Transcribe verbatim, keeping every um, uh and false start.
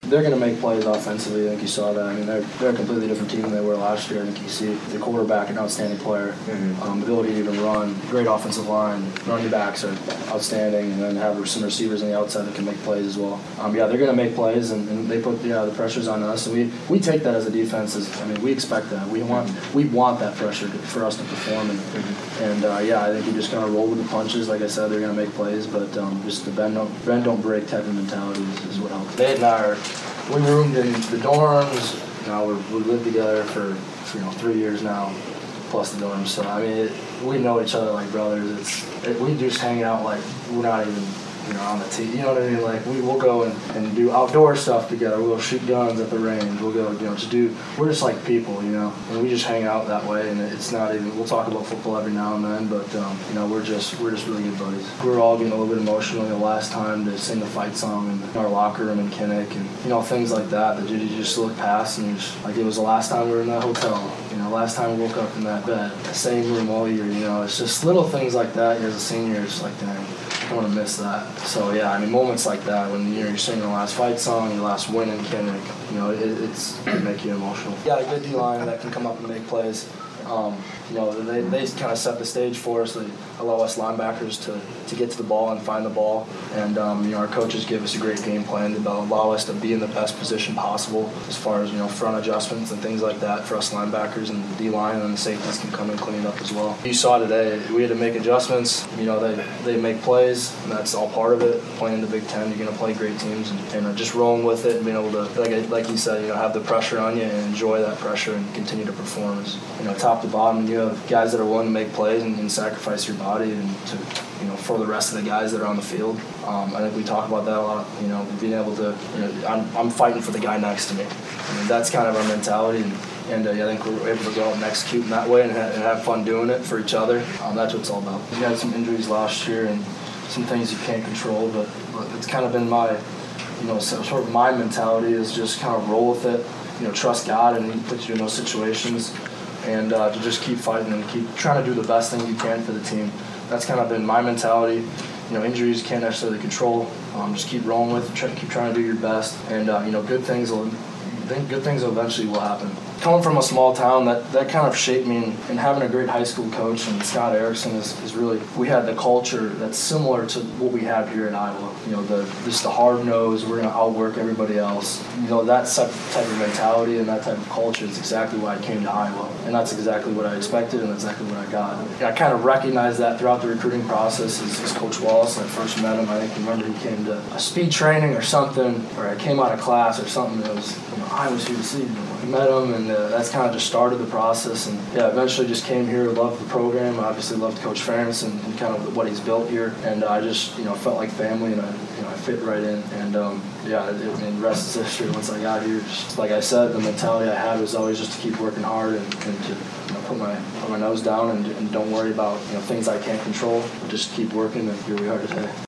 They're going to make plays offensively. I think you saw that. I mean, they're, they're a completely different team than they were last year. I think you see the quarterback, an outstanding player, mm-hmm. um, ability to even run, great offensive line, running backs are outstanding, and then have some receivers on the outside that can make plays as well. Um, yeah, they're going to make plays, and, and they put yeah, the pressures on us, and we, we take that as a defense. As, I mean, we expect that. We want we want that pressure to, for us to perform, and, mm-hmm. and uh, yeah, I think we just kind of roll with the punches. Like I said, they're going to make plays, but um, just the bend don't, bend don't break type of mentality is, is what helps. Nate and I are, we roomed in the dorms. Now we're, we lived together for, for you know three years now, plus the dorms. So I mean, it, we know each other like brothers. It's it, we just hang out like we're not even you know on the tee. You know what I mean? Like we will go and, and do outdoor stuff together. We'll shoot guns at the range. We'll go you know to do. We're just like people, you know, and we just hang out that way. And it's not even. We'll talk about football every now and then, but um, you know we're just we're just really good buddies. We were all getting a little bit emotional the last time to sing the fight song in our locker room in Kinnick, and you know things like that that you just look past and just, like it was the last time we were in that hotel. You know, last time we woke up in that bed, the same room all year. You know, it's just little things like that. As a senior, it's like dang. I don't want to miss that. So yeah, I mean moments like that when you know, you're singing the last fight song, your last win in Kinnick, you know, it, it's it make you emotional. Yeah, a good D-line that can come up and make plays. Um, you know, they, they kind of set the stage for us. They allow us linebackers to, to get to the ball and find the ball. And, um, you know, our coaches give us a great game plan to allow us to be in the best position possible as far as, you know, front adjustments and things like that for us linebackers, and the D-line and the safeties can come and clean it up as well. You saw today, we had to make adjustments. You know, they, they make plays, and that's all part of it. Playing the Big Ten, you're going to play great teams, and, and uh, just rolling with it and being able to, like, I, like you said, you know, have the pressure on you and enjoy that pressure and continue to perform. Is, you know, top to bottom, you have guys that are willing to make plays and, and sacrifice your body and to, you know, for the rest of the guys that are on the field. Um, I think we talk about that a lot, you know, being able to, you know, I'm, I'm fighting for the guy next to me. I mean, that's kind of our mentality, and, and uh, yeah, I think we're able to go out and execute in that way and, ha- and have fun doing it for each other. Um, that's what it's all about. We had some injuries last year and some things you can't control, but, but it's kind of been my, you know, sort of my mentality is just kind of roll with it, you know, trust God, and He puts you in those situations. And uh, to just keep fighting and keep trying to do the best thing you can for the team. That's kind of been my mentality. You know, injuries you can't necessarily control. Um, just keep rolling with it, try, keep trying to do your best, and uh, you know, good things will, think good things eventually will happen. Coming from a small town, that, that kind of shaped me, and, and having a great high school coach, and Scott Erickson is, is really, we had the culture that's similar to what we have here in Iowa. You know, the just the hard nose, we're going to outwork everybody else. You know, that type of mentality and that type of culture is exactly why I came to Iowa, and that's exactly what I expected and exactly what I got. I kind of recognized that throughout the recruiting process as, as Coach Wallace. When I first met him, I think, remember he came to a speed training or something, or I came out of class or something that was, you know, I was here to see him. I met him, and uh, that's kind of just started the process. And yeah, eventually just came here, loved the program. I obviously loved Coach Ferentz and, and kind of what he's built here. And I just, you know, felt like family, and I, you know, I fit right in. And um, yeah, it, I mean, rest is history. Once I got here, just like I said, the mentality I had was always just to keep working hard and, and to, you know, put my put my nose down and, and don't worry about, you know, things I can't control. Just keep working, and here we are today.